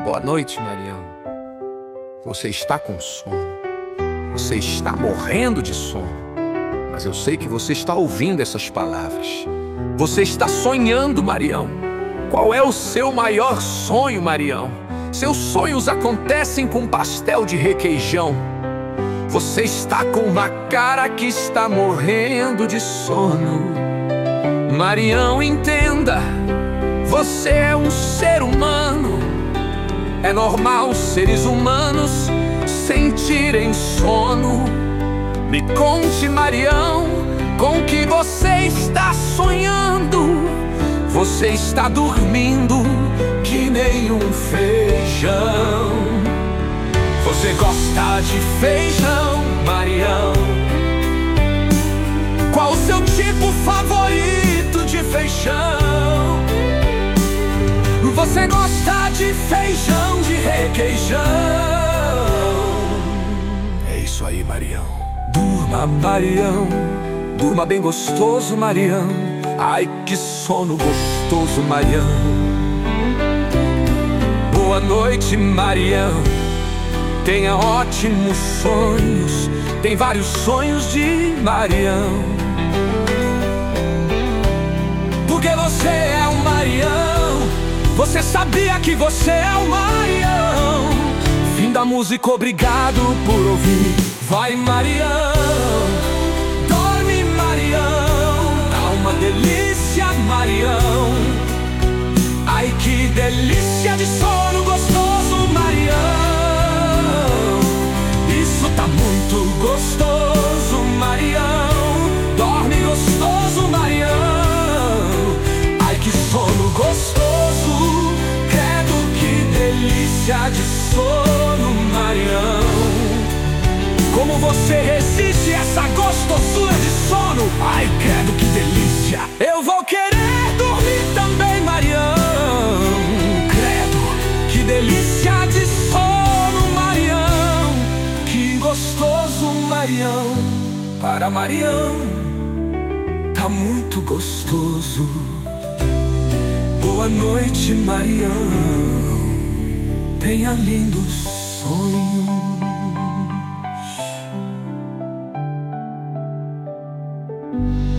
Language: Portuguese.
Boa noite, Marião. Você está com sono. Você está morrendo de sono. Mas eu sei que você está ouvindo essas palavras. Você está sonhando, Marião. Qual é o seu maior sonho, Marião? Seus sonhos acontecem com pastel de requeijão. Você está com uma cara que está morrendo de sono. Marião, entenda, você é um ser humano. É normal seres humanos sentirem sono. Me conte, Marião, com que você está sonhando. Você está dormindo que nem um feijão. Você gosta de feijão, Marião? Qual o seu tipo favorito de feijão? Você gosta de feijão de requeijão? É isso aí, Marião. Durma, Marião. Durma bem gostoso, Marião. Ai, que sono gostoso, Marião. Boa noite, Marião. Tenha ótimos sonhos. Tem vários sonhos de Marião. Porque você é um Marião. Você sabia que você é o Marião? Fim da música, obrigado por ouvir. Vai, Marião, dorme, Marião. Tá uma delícia, Marião. Ai, que delícia de sono gostoso, Marião. Isso tá muito gostoso, Marião. Dorme gostoso, Marião. Ai, que sono gostoso. Delícia de sono, Marião. Como você resiste a essa gostosura de sono? Ai, credo, que delícia. Eu vou querer dormir também, Marião. Credo, que delícia de sono, Marião. Que gostoso, Marião. Para Marião, tá muito gostoso. Boa noite, Marião. Tenha lindos sonhos.